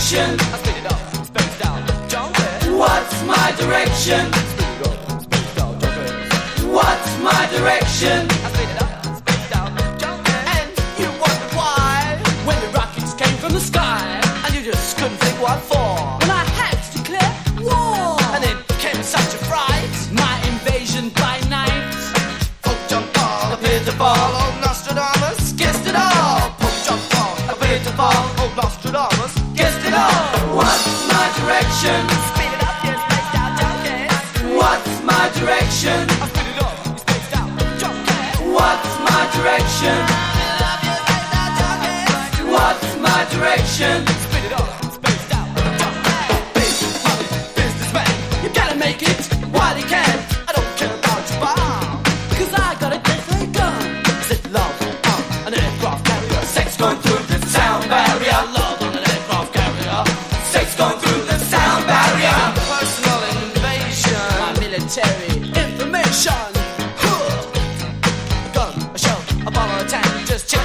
direction? I spit it up, spit it down, jump it. What's my direction? Spit it up, spit it down, jump it. What's my direction? I spit it up, spit it down, jump it. And you wonder why when the rockets came from the sky, and you just couldn't think what for. When I had to declare war, and it came in such a fright. My invasion by night. Folk jumped all, appeared to fall. Old Nostradamus guessed it all. Folk jumped all, appeared to fall. Old Nostradamus guessed it all. What's my direction? Spit it up, yes, spit it down, jump it. What's my direction? I spit it up, spit it down, jump it. What's my direction? What's my direction? Spit it up, spit it down, jump it. Businessman, you gotta make it while you can. I don't care about your bomb, cause I got a deadly gun. Is it love on an aircraft carrier? Sex going through the sound barrier. Love on an aircraft carrier. Sex going through the sound barrier. Personal invasion. My military information. Gun, a shell, a bomb, or a tank. Just check